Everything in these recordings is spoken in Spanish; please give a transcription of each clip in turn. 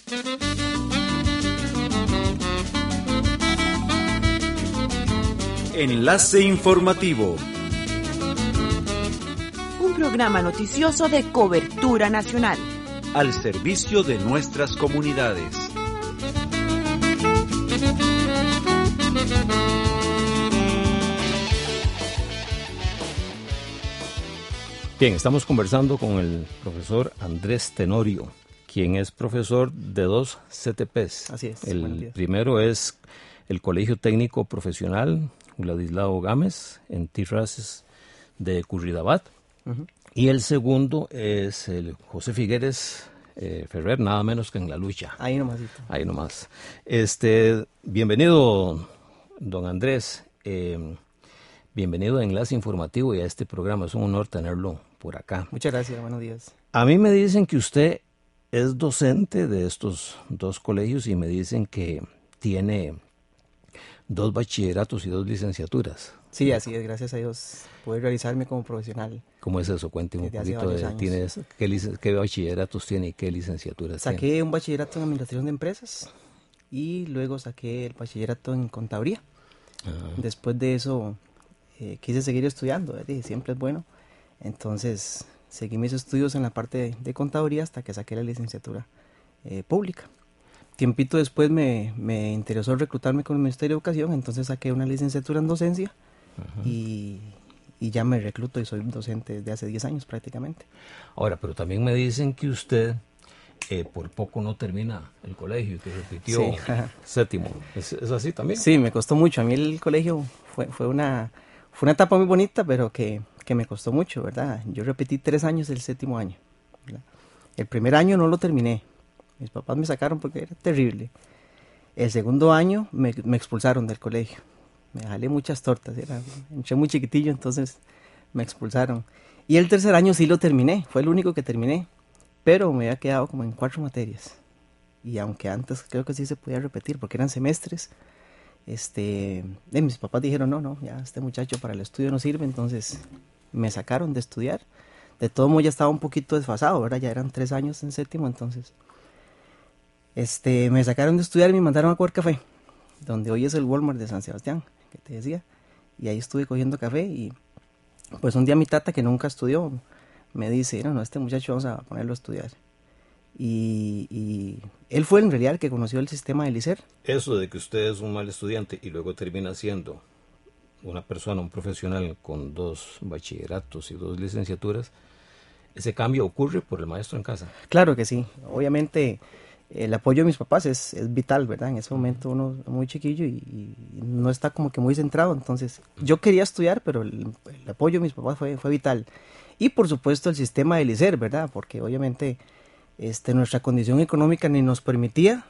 Enlace informativo. Un programa noticioso de cobertura nacional. Al servicio de nuestras comunidades. Bien, estamos conversando con el profesor Andrés Tenorio, quien es profesor de 2 CTPs. Así es. El primero es el Colegio Técnico Profesional Ladislao Gámez en Tierras de Curridabat. Y el segundo es el José Figueres Ferrer, nada menos que en La Lucha. Ahí nomás. Ahí nomás. Bienvenido, don Andrés. Bienvenido a Enlace Informativo y a este programa. Es un honor tenerlo por acá. Muchas gracias, buenos días. A mí me dicen que usted es docente de estos 2 colegios y me dicen que tiene 2 bachilleratos y 2 licenciaturas. Sí, así es, gracias a Dios pude realizarme como profesional. ¿Cómo es eso? Cuénteme un poquito qué bachilleratos tiene y qué licenciaturas tiene. Saqué un bachillerato en Administración de Empresas y luego saqué el bachillerato en Contaduría. Después de eso quise seguir estudiando, dije, siempre es bueno. Entonces seguí mis estudios en la parte de Contaduría hasta que saqué la licenciatura pública. Tiempito después me interesó reclutarme con el Ministerio de Educación, entonces saqué una licenciatura en docencia y ya me recluto y soy docente desde hace 10 años prácticamente. Ahora, pero también me dicen que usted por poco no termina el colegio, que repitió séptimo. ¿Es así también? Sí, me costó mucho. A mí el colegio fue una etapa muy bonita, pero que me costó mucho, ¿verdad? Yo repetí 3 años el 7º año, ¿verdad? El primer año no lo terminé. Mis papás me sacaron porque era terrible. El segundo año me expulsaron del colegio. Me jalé muchas tortas. Entré muy chiquitillo, entonces me expulsaron. Y el tercer año sí lo terminé. Fue el único que terminé. Pero me había quedado como en 4 materias. Y aunque antes creo que sí se podía repetir porque eran semestres, mis papás dijeron, no, ya este muchacho para el estudio no sirve. Entonces me sacaron de estudiar. De todo modo ya estaba un poquito desfasado, ¿verdad? Ya eran 3 años en séptimo, entonces... me sacaron de estudiar y me mandaron a coger café, donde hoy es el Walmart de San Sebastián, que te decía, y ahí estuve cogiendo café y pues un día mi tata, que nunca estudió, me dice, no, este muchacho vamos a ponerlo a estudiar. Y él fue en realidad el que conoció el sistema del ICER. Eso de que usted es un mal estudiante y luego termina siendo una persona, un profesional con 2 bachilleratos y 2 licenciaturas, ¿ese cambio ocurre por el maestro en casa? Claro que sí, obviamente... El apoyo de mis papás es vital, ¿verdad? En ese momento uno es muy chiquillo y no está como que muy centrado. Entonces, yo quería estudiar, pero el apoyo de mis papás fue vital. Y por supuesto el sistema del ICER, ¿verdad? Porque obviamente nuestra condición económica ni nos permitía.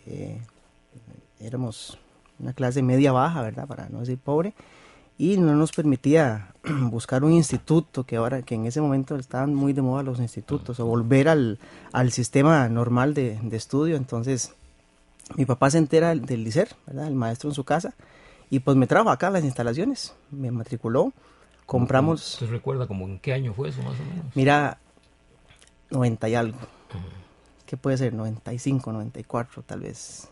Éramos una clase media baja, ¿verdad? Para no decir pobre. Y no nos permitía buscar un instituto, que en ese momento estaban muy de moda los institutos, o volver al sistema normal de estudio. Entonces mi papá se entera del ICER, ¿verdad? El maestro en su casa, y pues me trajo acá a las instalaciones, me matriculó, compramos... ¿Usted recuerda como en qué año fue eso más o menos? Mira, 90 y algo, ¿qué puede ser? 95, 94 tal vez.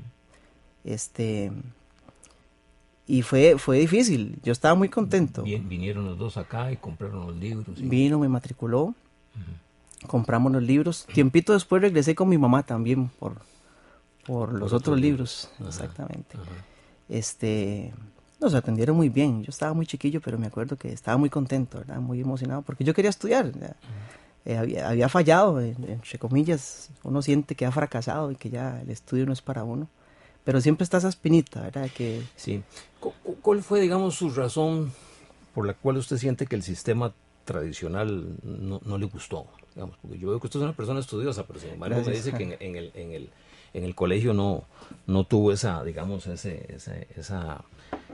Y fue difícil, yo estaba muy contento. Vinieron los 2 acá y compraron los libros. ¿Sí? Vino, me matriculó, compramos los libros. Tiempito después regresé con mi mamá también por los otros libros. Exactamente. Nos atendieron muy bien, yo estaba muy chiquillo, pero me acuerdo que estaba muy contento, ¿verdad? Muy emocionado, porque yo quería estudiar. Había fallado, entre comillas, uno siente que ha fracasado y que ya el estudio no es para uno. Pero siempre está esa espinita, ¿verdad? Sí. ¿Cuál fue, digamos, su razón por la cual usted siente que el sistema tradicional no le gustó? Digamos, porque yo veo que usted es una persona estudiosa, pero sin embargo me dice que en el colegio no tuvo esa, digamos, esa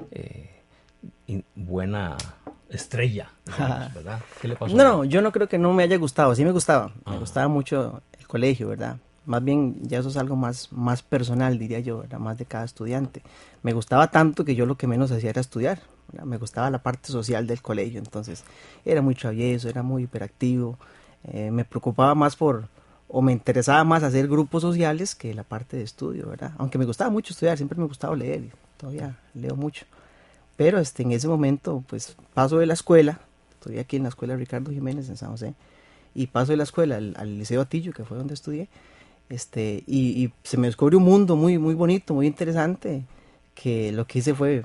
buena estrella, digamos, ¿verdad? ¿Qué le pasó? No, yo no creo que no me haya gustado, sí me gustaba. Me gustaba mucho el colegio, ¿verdad? Más bien ya eso es algo más personal, diría yo, ¿verdad? Más de cada estudiante. Me gustaba tanto que yo lo que menos hacía era estudiar, ¿verdad? Me gustaba la parte social del colegio, entonces era muy travieso, era muy hiperactivo. Me preocupaba más por o me interesaba más hacer grupos sociales que la parte de estudio, ¿verdad? Aunque me gustaba mucho estudiar, siempre me gustaba leer, y todavía leo mucho. Pero en ese momento, pues paso de la escuela, estoy aquí en la escuela Ricardo Jiménez en San José, y paso de la escuela al Liceo Atillo, que fue donde estudié, y se me descubrió un mundo muy, muy bonito, muy interesante, que lo que hice fue,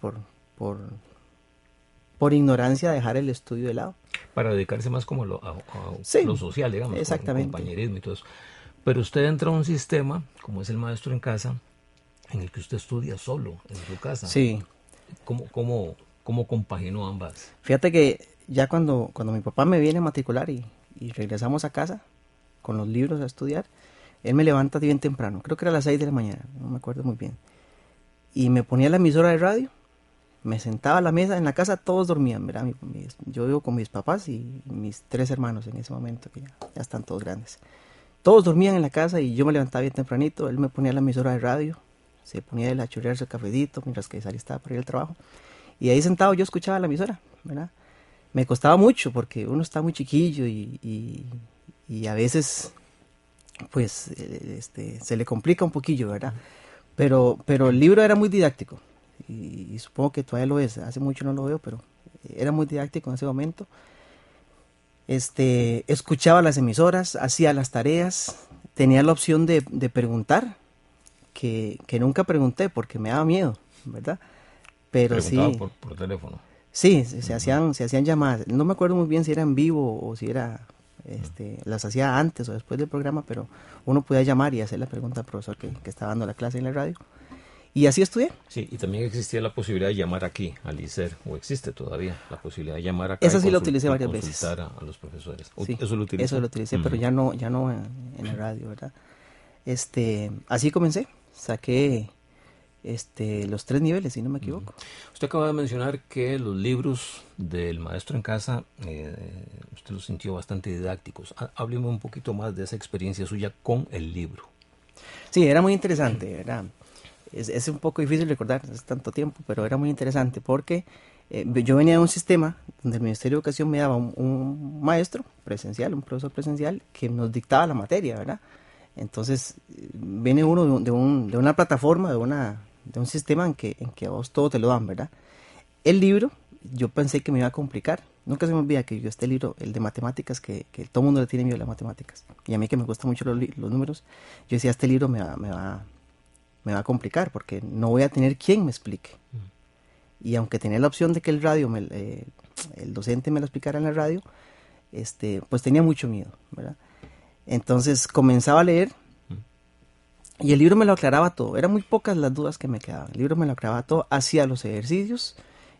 por ignorancia, dejar el estudio de lado. Para dedicarse más como a Sí, lo social, digamos, exactamente. con compañerismo y todo eso. Pero usted entra a un sistema, como es el maestro en casa, en el que usted estudia solo, en su casa. Sí. ¿Cómo compaginó ambas? Fíjate que ya cuando mi papá me viene a matricular y regresamos a casa con los libros a estudiar, él me levanta bien temprano, creo que era a las 6 de la mañana, no me acuerdo muy bien. Y me ponía la emisora de radio, me sentaba a la mesa, en la casa todos dormían, ¿verdad? Yo vivo con mis papás y mis 3 hermanos en ese momento, que ya están todos grandes. Todos dormían en la casa y yo me levantaba bien tempranito, él me ponía la emisora de radio, se ponía a chorrearse el cafecito mientras que salía estaba para ir al trabajo. Y ahí sentado yo escuchaba la emisora, ¿verdad? Me costaba mucho porque uno está muy chiquillo y a veces pues se le complica un poquillo, ¿verdad? Pero el libro era muy didáctico y supongo que todavía lo es, hace mucho no lo veo, pero era muy didáctico en ese momento. Escuchaba las emisoras, hacía las tareas, tenía la opción de preguntar, que nunca pregunté porque me daba miedo, ¿verdad? Pero sí. Por teléfono. Sí, se hacían llamadas. No me acuerdo muy bien si era en vivo o si era, las hacía antes o después del programa, pero uno podía llamar y hacer la pregunta al profesor que estaba dando la clase en la radio. Y así estudié. Sí, y también existía la posibilidad de llamar aquí, al ICER, o existe todavía la posibilidad de llamar acá. Esa sí la utilicé varias veces. Consultar a los profesores. Sí, ¿Eso lo utilicé? Eso lo utilicé, pero ya no en la radio, ¿verdad? Así comencé. Saqué los 3 niveles, si no me equivoco. Usted acaba de mencionar que los libros del maestro en casa, usted los sintió bastante didácticos. Hábleme un poquito más de esa experiencia suya con el libro. Sí, era muy interesante, ¿verdad? Es un poco difícil recordar, hace tanto tiempo, pero era muy interesante porque yo venía de un sistema donde el Ministerio de Educación me daba un maestro presencial, un profesor presencial que nos dictaba la materia, ¿verdad? Entonces viene uno de una plataforma, de un sistema en que a vos todo te lo dan, ¿verdad? El libro, yo pensé que me iba a complicar. Nunca se me olvida que yo libro, el de matemáticas, que todo el mundo le tiene miedo a las matemáticas. Y a mí que me gustan mucho los números, yo decía, este libro me va a complicar porque no voy a tener quien me explique. Y aunque tenía la opción de que el docente me lo explicara en la radio, pues tenía mucho miedo, ¿verdad? Entonces comenzaba a leer y el libro me lo aclaraba todo. Eran muy pocas las dudas que me quedaban. El libro me lo aclaraba todo, hacía los ejercicios,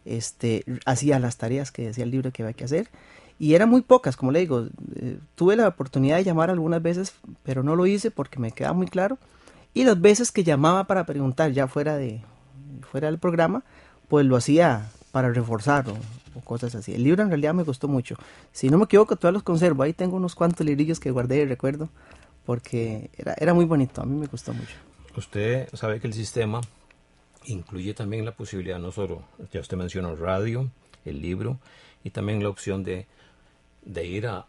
hacía las tareas que decía el libro que había que hacer. Y eran muy pocas, como le digo. Tuve la oportunidad de llamar algunas veces, pero no lo hice porque me quedaba muy claro. Y las veces que llamaba para preguntar ya fuera del programa, pues lo hacía para reforzar o cosas así. El libro en realidad me gustó mucho. Si no me equivoco, todavía los conservo. Ahí tengo unos cuantos librillos que guardé y recuerdo, porque era muy bonito. A mí me gustó mucho. Usted sabe que el sistema incluye también la posibilidad, no solo, ya usted mencionó radio, el libro, y también la opción de ir a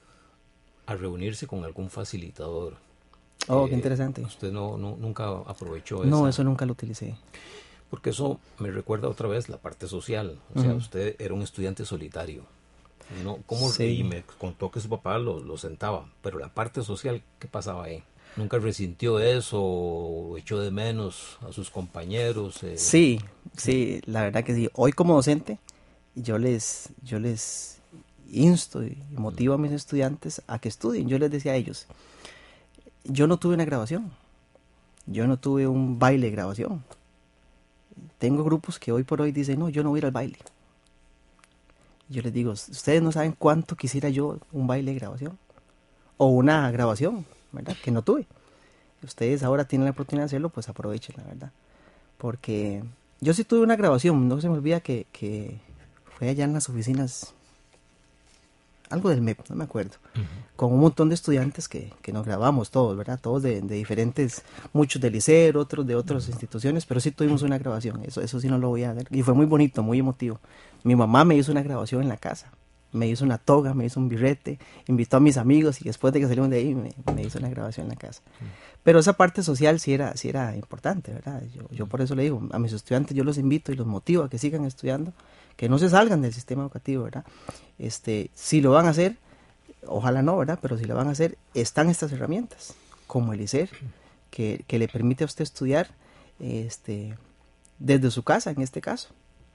reunirse con algún facilitador. Oh, qué interesante. ¿Usted nunca aprovechó eso? No, eso nunca lo utilicé. Porque eso me recuerda otra vez la parte social. O sea, usted era un estudiante solitario. ¿No? Sí. Y me contó que su papá lo sentaba. Pero la parte social, ¿qué pasaba ahí? ¿Nunca resintió eso o echó de menos a sus compañeros? Sí, la verdad que sí. Hoy como docente, yo les insto y motivo a mis estudiantes a que estudien. Yo les decía a ellos, yo no tuve una grabación, yo no tuve un baile de grabación. Tengo grupos que hoy por hoy dicen, no, yo no voy a ir al baile. Yo les digo, ustedes no saben cuánto quisiera yo un baile de grabación o una grabación, ¿verdad? Que no tuve. Ustedes ahora tienen la oportunidad de hacerlo, pues aprovechen, la verdad. Porque yo sí tuve una grabación, no se me olvida que fue allá en las oficinas, algo del MEP, no me acuerdo, con un montón de estudiantes que nos grabamos todos, ¿verdad? Todos de diferentes, muchos del ICER, otros de otras instituciones, pero sí tuvimos una grabación, eso sí no lo voy a ver. Y fue muy bonito, muy emotivo. Mi mamá me hizo una grabación en la casa, me hizo una toga, me hizo un birrete, invitó a mis amigos y después de que salimos de ahí me hizo una grabación en la casa. Pero esa parte social sí era importante, ¿verdad? Yo por eso le digo, a mis estudiantes yo los invito y los motivo a que sigan estudiando, que no se salgan del sistema educativo, ¿verdad? Si lo van a hacer, ojalá no, ¿verdad? Pero si lo van a hacer, están estas herramientas, como el ISER, que le permite a usted estudiar desde su casa, en este caso.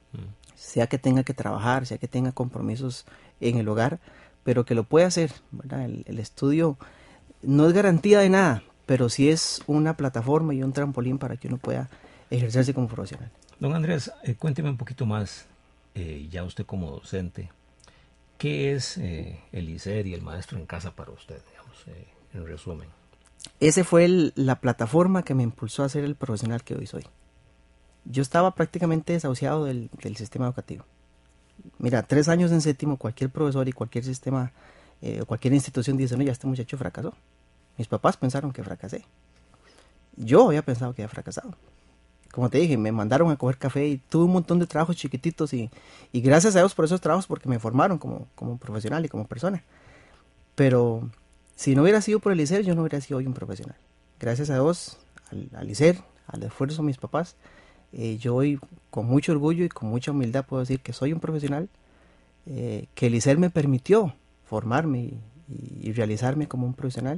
Sea que tenga que trabajar, sea que tenga compromisos en el hogar, pero que lo pueda hacer, ¿verdad? El estudio no es garantía de nada, pero sí es una plataforma y un trampolín para que uno pueda ejercerse como profesional. Don Andrés, cuénteme un poquito más, ya usted como docente, ¿qué es el ISER y el maestro en casa para usted, digamos, en resumen? Ese fue la plataforma que me impulsó a ser el profesional que hoy soy. Yo estaba prácticamente desahuciado del sistema educativo. Mira, 3 años en séptimo, cualquier profesor y cualquier sistema, cualquier institución dice, no, ya este muchacho fracasó. Mis papás pensaron que fracasé. Yo había pensado que había fracasado. Como te dije, me mandaron a coger café y tuve un montón de trabajos chiquititos y gracias a Dios por esos trabajos porque me formaron como profesional y como persona. Pero si no hubiera sido por el ISER, yo no hubiera sido hoy un profesional. Gracias a Dios, al ISER, al esfuerzo de mis papás, yo hoy con mucho orgullo y con mucha humildad puedo decir que soy un profesional, que el ISER me permitió formarme y realizarme como un profesional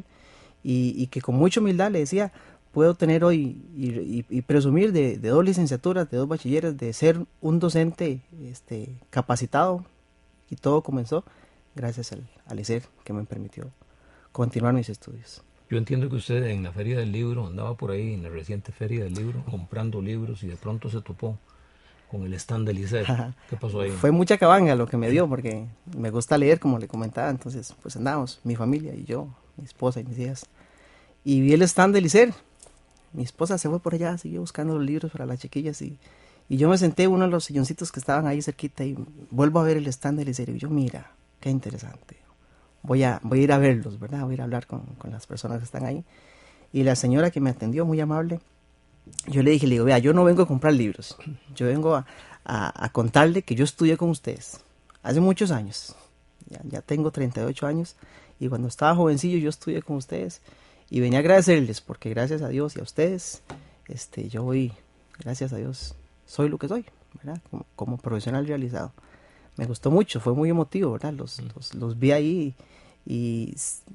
y que con mucha humildad le decía, puedo tener hoy y presumir de 2 licenciaturas, de 2 bachilleres, de ser un docente capacitado, y todo comenzó gracias al ISER, que me permitió continuar mis estudios. Yo entiendo que usted en la Feria del Libro andaba por ahí, en la reciente Feria del Libro, comprando libros y de pronto se topó con el stand del ISER. ¿Qué pasó ahí? Fue mucha cabanga lo que me dio, porque me gusta leer, como le comentaba, entonces pues andábamos, mi familia y yo, mi esposa y mis hijas, y vi el stand del ISER. Mi esposa se fue por allá, siguió buscando los libros para las chiquillas y yo me senté en uno de los silloncitos que estaban ahí cerquita y vuelvo a ver el stand del ISER y yo, mira, qué interesante. Voy a ir a verlos, ¿verdad? Voy a ir a hablar con las personas que están ahí. Y la señora que me atendió, muy amable, yo le dije, vea, yo no vengo a comprar libros. Yo vengo a contarle que yo estudié con ustedes hace muchos años. Ya tengo 38 años y cuando estaba jovencillo yo estudié con ustedes y venía a agradecerles porque gracias a Dios y a ustedes, yo hoy, gracias a Dios, soy lo que soy, ¿verdad? Como profesional realizado. Me gustó mucho, fue muy emotivo, ¿verdad? Los vi ahí y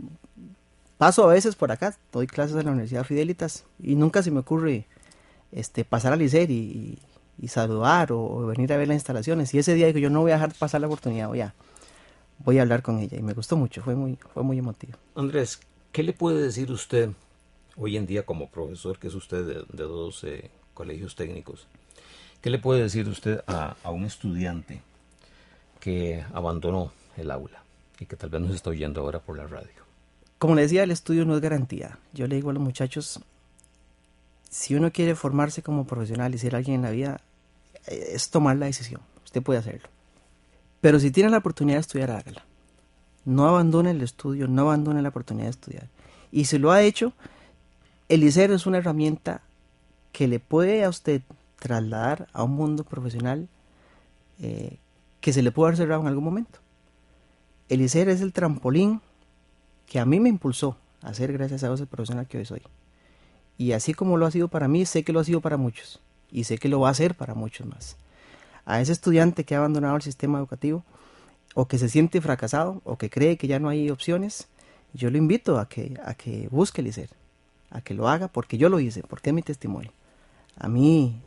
paso a veces por acá, doy clases en la Universidad Fidelitas y nunca se me ocurre pasar al ISER y saludar o venir a ver las instalaciones. Y ese día digo, yo no voy a dejar pasar la oportunidad, voy a hablar con ella. Y me gustó mucho, fue muy emotivo. Andrés, ¿qué le puede decir usted hoy en día como profesor, que es usted de 2 colegios técnicos? ¿Qué le puede decir usted a un estudiante que abandonó el aula y que tal vez nos está oyendo ahora por la radio? Como le decía, el estudio no es garantía. Yo le digo a los muchachos, si uno quiere formarse como profesional y ser alguien en la vida, es tomar la decisión. Usted puede hacerlo. Pero si tiene la oportunidad de estudiar, hágala. No abandone el estudio, no abandone la oportunidad de estudiar. Y si lo ha hecho, el ISER es una herramienta que le puede a usted trasladar a un mundo profesional que se le puede haber cerrado en algún momento. El ISER es el trampolín que a mí me impulsó a ser, gracias a Dios, el profesional que hoy soy. Y así como lo ha sido para mí, sé que lo ha sido para muchos. Y sé que lo va a ser para muchos más. A ese estudiante que ha abandonado el sistema educativo, o que se siente fracasado, o que cree que ya no hay opciones, yo lo invito a que busque el ISER, a que lo haga, porque yo lo hice, porque es mi testimonio. A mí,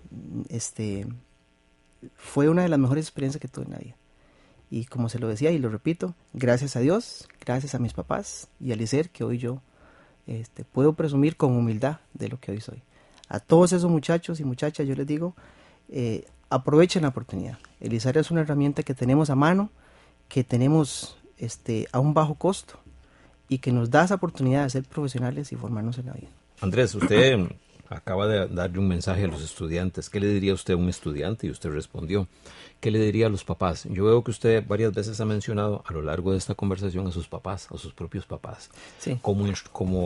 fue una de las mejores experiencias que tuve en la vida. Y como se lo decía y lo repito, gracias a Dios, gracias a mis papás y al ISER, que hoy yo puedo presumir con humildad de lo que hoy soy. A todos esos muchachos y muchachas yo les digo, aprovechen la oportunidad. El ISER es una herramienta que tenemos a mano, que tenemos a un bajo costo y que nos da esa oportunidad de ser profesionales y formarnos en la vida. Andrés, usted acaba de darle un mensaje a los estudiantes. ¿Qué le diría usted a un estudiante? Y usted respondió. ¿Qué le diría a los papás? Yo veo que usted varias veces ha mencionado a lo largo de esta conversación a sus papás, a sus propios papás, sí, como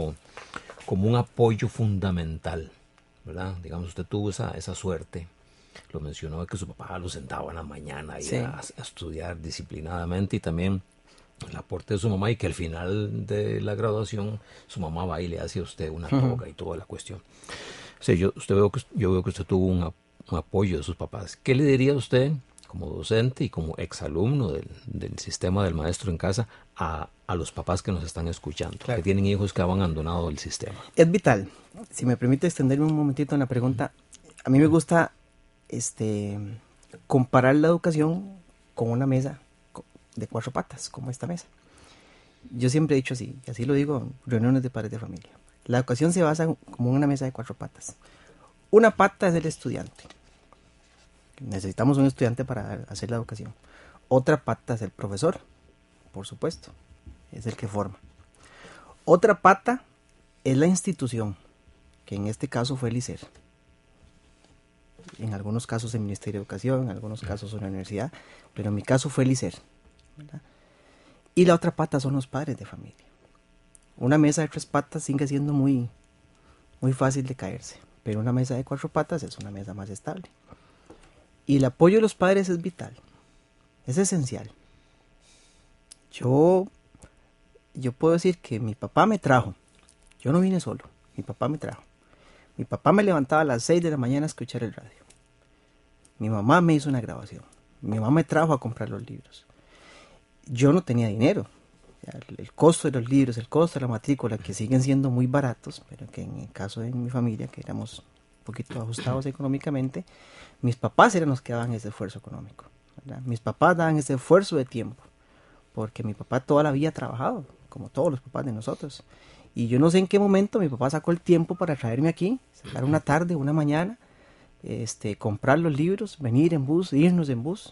un apoyo fundamental, ¿verdad? Digamos, usted tuvo esa suerte lo mencionó, que su papá lo sentaba en la mañana y Sí. a estudiar disciplinadamente, y también el aporte de su mamá, y que al final de la graduación su mamá va y le hace a usted una toga y toda la cuestión. O sea, yo veo que usted tuvo un apoyo de sus papás. ¿Qué le diría usted como docente y como exalumno del sistema del maestro en casa a los papás que nos están escuchando, Claro. que tienen hijos que han abandonado el sistema? Es vital. Si me permite extenderme un momentito en la pregunta, a mí me gusta comparar la educación con una mesa de 4 patas, como esta mesa. Yo siempre he dicho así, y así lo digo en reuniones de padres de familia. La educación se basa como en una mesa de 4 patas. Una pata es el estudiante. Necesitamos un estudiante para hacer la educación. Otra pata es el profesor, por supuesto, es el que forma. Otra pata es la institución, que en este caso fue el ICER. En algunos casos el Ministerio de Educación, en algunos casos una universidad, pero en mi caso fue el ICER, ¿verdad? Y la otra pata son los padres de familia. Una mesa de 3 patas sigue siendo muy, muy fácil de caerse, pero una mesa de 4 patas es una mesa más estable. Y el apoyo de los padres es vital, es esencial. Yo puedo decir que mi papá me trajo, yo no vine solo, mi papá me trajo. Mi papá me levantaba a las 6 de la mañana a escuchar el radio. Mi mamá me hizo una grabación. Mi mamá me trajo a comprar los libros. Yo no tenía dinero. El costo de los libros, el costo de la matrícula, que siguen siendo muy baratos, pero que en el caso de mi familia, que éramos un poquito ajustados económicamente, mis papás eran los que daban ese esfuerzo económico, ¿verdad? Mis papás daban ese esfuerzo de tiempo, porque mi papá toda la vida ha trabajado, como todos los papás de nosotros. Y yo no sé en qué momento mi papá sacó el tiempo para traerme aquí, sacar una tarde, una mañana, comprar los libros, venir en bus, irnos en bus,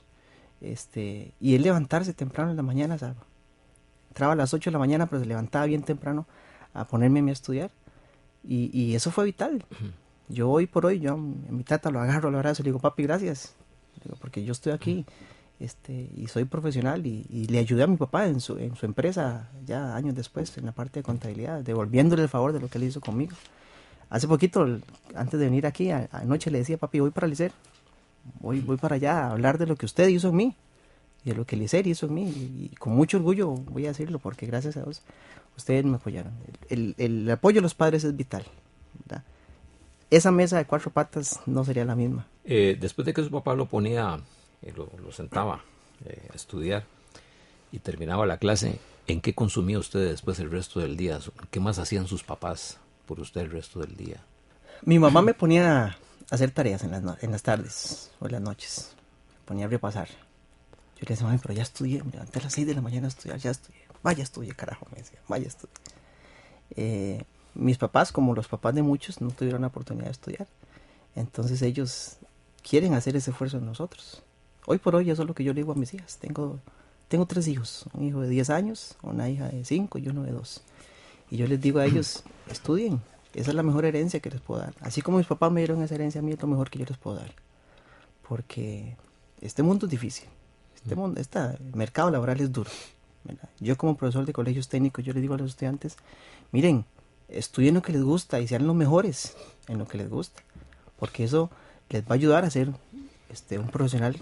y él levantarse temprano en la mañana, ¿sabes? Entraba a las 8 de la mañana, pero se levantaba bien temprano a ponerme a mí a estudiar, y eso fue vital. Yo hoy por hoy, yo en mi tata lo agarro, lo abrazo y le digo, papi, gracias, digo, porque yo estoy aquí, y soy profesional, y le ayudé a mi papá en su empresa ya años después en la parte de contabilidad, devolviéndole el favor de lo que él hizo conmigo. Hace poquito, antes de venir aquí, anoche le decía, papi, voy para el ICER, voy para allá a hablar de lo que usted hizo en mí y de lo que el ICER hizo en mí, y con mucho orgullo voy a decirlo, porque gracias a Dios ustedes me apoyaron. El apoyo de los padres es vital, ¿verdad? Esa mesa de 4 patas no sería la misma. Después de que su papá lo ponía, lo sentaba a estudiar y terminaba la clase, ¿en qué consumía usted después el resto del día? ¿Qué más hacían sus papás por usted el resto del día? Mi mamá me ponía a hacer tareas en las tardes o en las noches. Me ponía a repasar. Yo le decía, mami, pero ya estudié, me levanté a las 6 de la mañana a estudiar, ya estudié. Vaya estudié, carajo, me decía, vaya estudié. Mis papás, como los papás de muchos, no tuvieron la oportunidad de estudiar. Entonces ellos quieren hacer ese esfuerzo en nosotros. Hoy por hoy eso es lo que yo le digo a mis hijas. Tengo 3 hijos, un hijo de 10 años, una hija de 5 y uno de 2. Y yo les digo a ellos, estudien, esa es la mejor herencia que les puedo dar. Así como mis papás me dieron esa herencia, a mí es lo mejor que yo les puedo dar. Porque este mundo es difícil, el mercado laboral es duro, ¿verdad? Yo como profesor de colegios técnicos, yo les digo a los estudiantes, miren, estudien lo que les gusta y sean los mejores en lo que les gusta, porque eso les va a ayudar a ser un profesional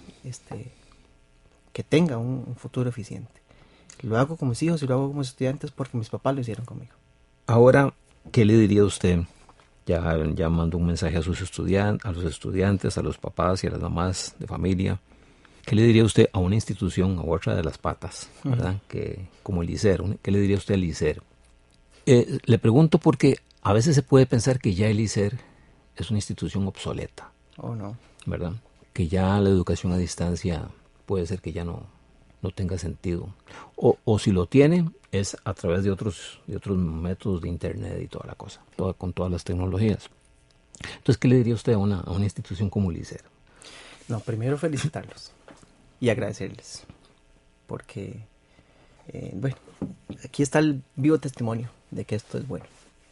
que tenga un futuro eficiente. Lo hago con mis hijos y lo hago con mis estudiantes porque mis papás lo hicieron conmigo. Ahora, ¿qué le diría usted? Ya mandó un mensaje a los estudiantes, a los papás y a las mamás de familia. ¿Qué le diría usted a una institución, a otra de las patas, ¿verdad? Que, como el ICER, ¿qué le diría usted al ICER? Le pregunto porque a veces se puede pensar que ya el ICER es una institución obsoleta. Oh, no. ¿Verdad? Que ya la educación a distancia puede ser que ya no tenga sentido. O si lo tiene, es a través de otros métodos de internet y toda la cosa, con todas las tecnologías. Entonces, ¿qué le diría usted a una institución como el ICER? No, primero felicitarlos y agradecerles, porque, bueno, aquí está el vivo testimonio de que esto es bueno.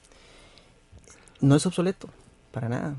No es obsoleto, para nada.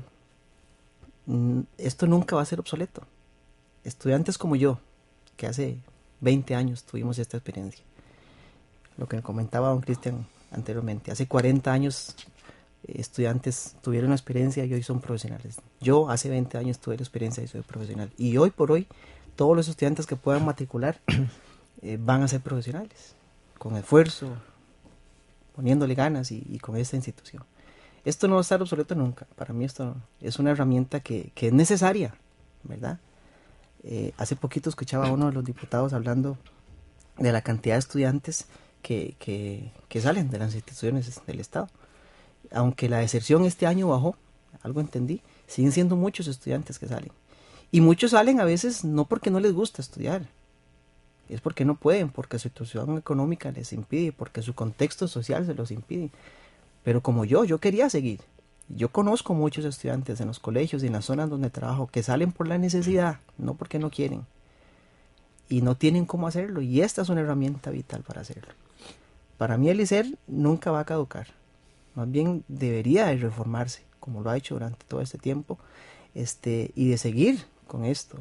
Esto nunca va a ser obsoleto. Estudiantes como yo, que hace 20 años tuvimos esta experiencia, lo que comentaba don Cristian anteriormente, hace 40 años estudiantes tuvieron la experiencia y hoy son profesionales. Yo hace 20 años tuve la experiencia y soy profesional. Y hoy por hoy, todos los estudiantes que puedan matricular van a ser profesionales, con esfuerzo, poniéndole ganas y con esta institución. Esto no va a estar obsoleto nunca. Para mí esto es una herramienta que es necesaria, ¿verdad? Hace poquito escuchaba a uno de los diputados hablando de la cantidad de estudiantes que salen de las instituciones del Estado. Aunque la deserción este año bajó, algo entendí, siguen siendo muchos estudiantes que salen. Y muchos salen a veces no porque no les gusta estudiar, es porque no pueden, porque su situación económica les impide, porque su contexto social se los impide. Pero como yo quería seguir. Yo conozco muchos estudiantes en los colegios y en las zonas donde trabajo que salen por la necesidad, no porque no quieren. Y no tienen cómo hacerlo. Y esta es una herramienta vital para hacerlo. Para mí el ISER nunca va a caducar. Más bien debería de reformarse, como lo ha hecho durante todo este tiempo, y de seguir con esto.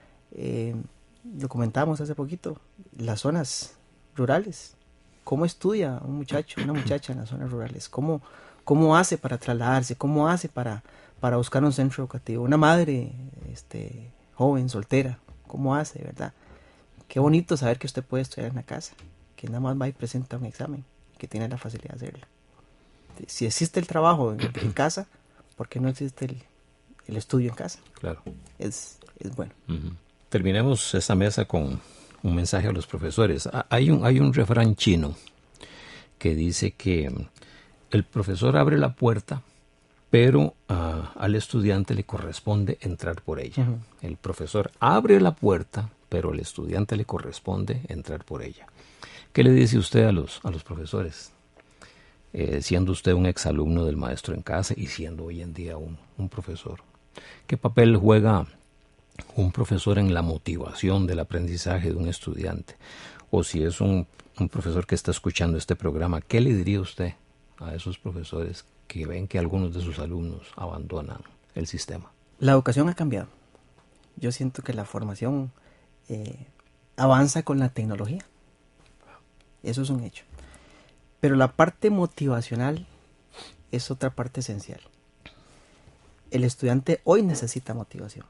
Lo comentábamos hace poquito, las zonas rurales. ¿Cómo estudia un muchacho, una muchacha en las zonas rurales? ¿Cómo hace para trasladarse? ¿Cómo hace para buscar un centro educativo? Una madre joven, soltera, ¿cómo hace, verdad? Qué bonito saber que usted puede estudiar en la casa, que nada más va y presenta un examen, que tiene la facilidad de hacerlo. Si existe el trabajo en casa, ¿por qué no existe el estudio en casa? Claro. Es bueno. Uh-huh. Terminemos esta mesa con un mensaje a los profesores. Hay un refrán chino que dice que el profesor abre la puerta, pero al estudiante le corresponde entrar por ella. Uh-huh. El profesor abre la puerta, pero al estudiante le corresponde entrar por ella. ¿Qué le dice usted a los profesores? Siendo usted un exalumno del maestro en casa y siendo hoy en día un profesor. ¿Qué papel juega un profesor en la motivación del aprendizaje de un estudiante? O si es un profesor que está escuchando este programa, ¿qué le diría usted a esos profesores que ven que algunos de sus alumnos abandonan el sistema? La educación ha cambiado. Yo siento que la formación avanza con la tecnología. Eso es un hecho. Pero la parte motivacional es otra parte esencial. El estudiante hoy necesita motivación.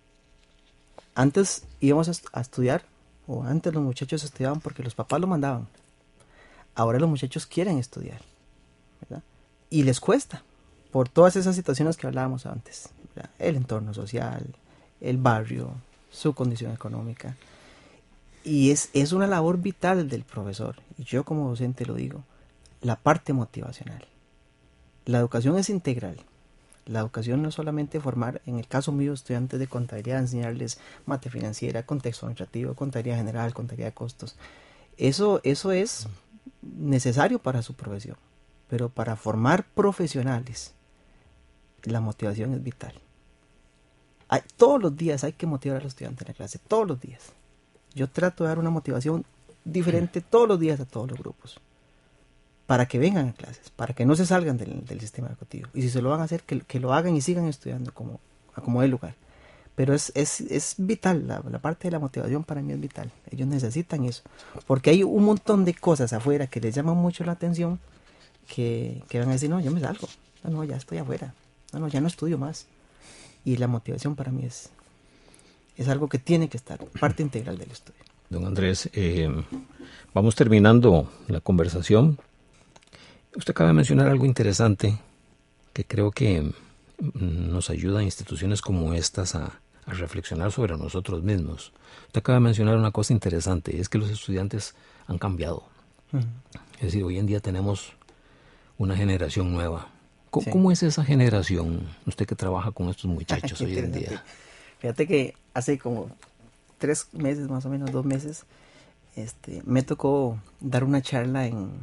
Antes íbamos a estudiar, o antes los muchachos estudiaban porque los papás lo mandaban. Ahora los muchachos quieren estudiar, ¿verdad? Y les cuesta, por todas esas situaciones que hablábamos antes, ¿verdad? El entorno social, el barrio, su condición económica. Y es una labor vital del profesor, y yo como docente lo digo, la parte motivacional. La educación es integral. La educación no es solamente formar, en el caso mío, estudiantes de contabilidad, enseñarles mate financiera, contexto administrativo, contabilidad general, contabilidad de costos. Eso es necesario para su profesión. Pero para formar profesionales, la motivación es vital. Todos los días hay que motivar a los estudiantes en la clase, todos los días. Yo trato de dar una motivación diferente todos los días a todos los grupos, para que vengan a clases, para que no se salgan del sistema educativo. Y si se lo van a hacer, que lo hagan y sigan estudiando como el lugar. Pero es vital, la parte de la motivación para mí es vital. Ellos necesitan eso, porque hay un montón de cosas afuera que les llaman mucho la atención, que van a decir, no, yo me salgo, no, ya estoy afuera, no, ya no estudio más. Y la motivación para mí es algo que tiene que estar, parte integral del estudio. Don Andrés, vamos terminando la conversación. Usted acaba de mencionar algo interesante que creo que nos ayuda a instituciones como estas a reflexionar sobre nosotros mismos. Usted acaba de mencionar una cosa interesante, y es que los estudiantes han cambiado. Uh-huh. Es decir, hoy en día tenemos una generación nueva. Sí. ¿Cómo es esa generación? Usted que trabaja con estos muchachos hoy en día. Fíjate que hace como 3 meses, más o menos 2 meses, me tocó dar una charla en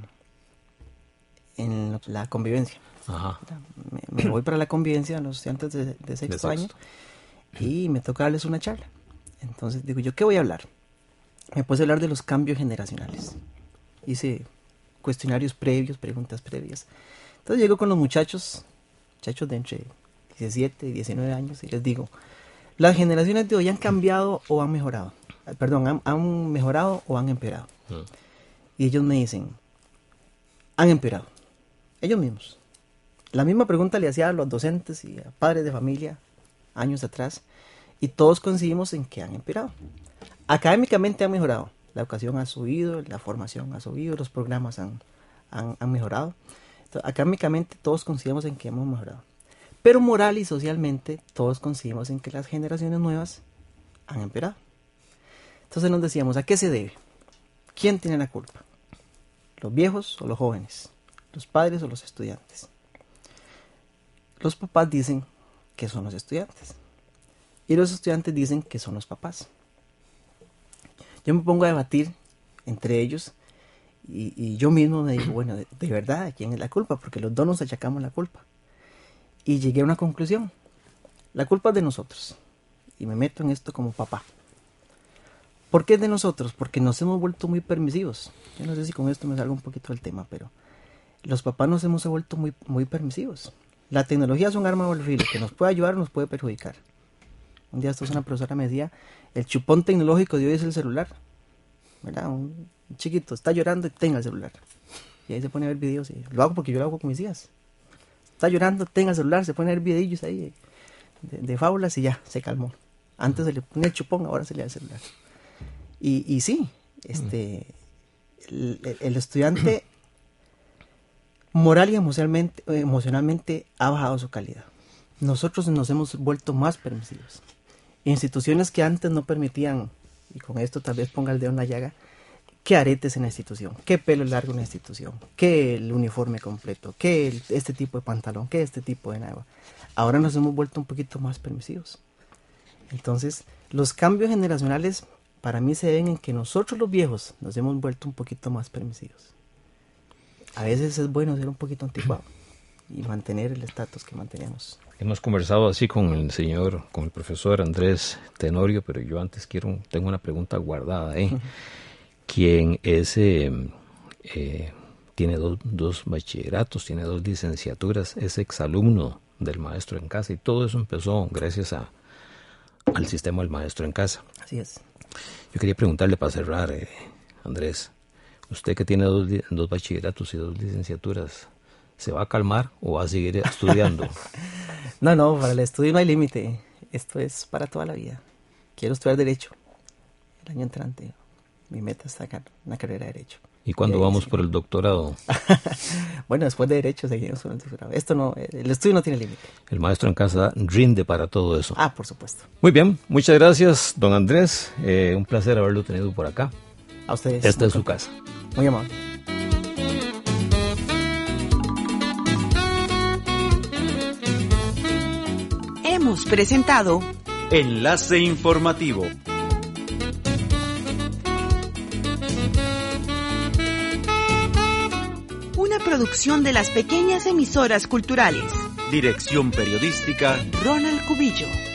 la convivencia. Ajá. Me voy para la convivencia a los estudiantes de sexto año y me toca darles una charla. Entonces digo yo, ¿qué voy a hablar? Me puse a hablar de los cambios generacionales. Hice cuestionarios previos, preguntas previas. Entonces llego con los muchachos de entre 17 y 19 años y les digo, ¿las generaciones de hoy han cambiado o han mejorado? Perdón, ¿han mejorado o han empeorado? Y ellos me dicen, han empeorado. Ellos mismos. La misma pregunta le hacía a los docentes y a padres de familia años atrás, y todos coincidimos en que han empeorado. Académicamente han mejorado, la educación ha subido, la formación ha subido, los programas han mejorado. Entonces, académicamente todos coincidimos en que hemos mejorado. Pero moral y socialmente todos coincidimos en que las generaciones nuevas han empeorado. Entonces nos decíamos, ¿a qué se debe? ¿Quién tiene la culpa? ¿Los viejos o los jóvenes? ¿Los padres o los estudiantes? Los papás dicen que son los estudiantes. Y los estudiantes dicen que son los papás. Yo me pongo a debatir entre ellos y yo mismo me digo, bueno, de verdad, ¿quién es la culpa? Porque los dos nos achacamos la culpa. Y llegué a una conclusión. La culpa es de nosotros. Y me meto en esto como papá. ¿Por qué es de nosotros? Porque nos hemos vuelto muy permisivos. Yo no sé si con esto me salgo un poquito del tema, pero los papás nos hemos vuelto muy permisivos. La tecnología es un arma de doble filo que nos puede ayudar o nos puede perjudicar. Un día una profesora me decía, el chupón tecnológico de hoy es el celular. ¿Verdad? Un chiquito está llorando y tenga el celular. Y ahí se pone a ver videos. Y lo hago porque yo lo hago con mis hijas. Está llorando, tenga el celular, se pone a ver videillos ahí de fábulas y ya, se calmó. Antes se le ponía el chupón, ahora se le da el celular. Y sí, el estudiante moral y emocionalmente ha bajado su calidad. Nosotros nos hemos vuelto más permisivos. Instituciones que antes no permitían, y con esto tal vez ponga el dedo en la llaga, que aretes en la institución, que pelo largo en la institución, que el uniforme completo, que este tipo de pantalón, que este tipo de nada. Ahora nos hemos vuelto un poquito más permisivos. Entonces, los cambios generacionales para mí se deben en que nosotros los viejos nos hemos vuelto un poquito más permisivos. A veces es bueno ser un poquito anticuado y mantener el estatus que mantenemos. Hemos conversado así con el profesor Andrés Tenorio, pero yo antes tengo una pregunta guardada, ¿Quién tiene dos bachilleratos, tiene 2 licenciaturas, es exalumno del maestro en casa, y todo eso empezó gracias al sistema del maestro en casa? Así es. Yo quería preguntarle para cerrar, Andrés, usted que tiene 2 bachilleratos y 2 licenciaturas, ¿se va a calmar o va a seguir estudiando? No, para el estudio no hay límite. Esto es para toda la vida. Quiero estudiar Derecho el año entrante. Mi meta es sacar una carrera de Derecho. ¿Y cuándo vamos por el doctorado? Bueno, después de Derecho seguimos con el doctorado. El estudio no tiene límite. El maestro en casa rinde para todo eso. Ah, por supuesto. Muy bien, muchas gracias, don Andrés. Un placer haberlo tenido por acá. A ustedes. Esta es su casa. Muy amable. Hemos presentado Enlace Informativo. una producción de las pequeñas emisoras culturales. Dirección periodística Ronald Cubillo.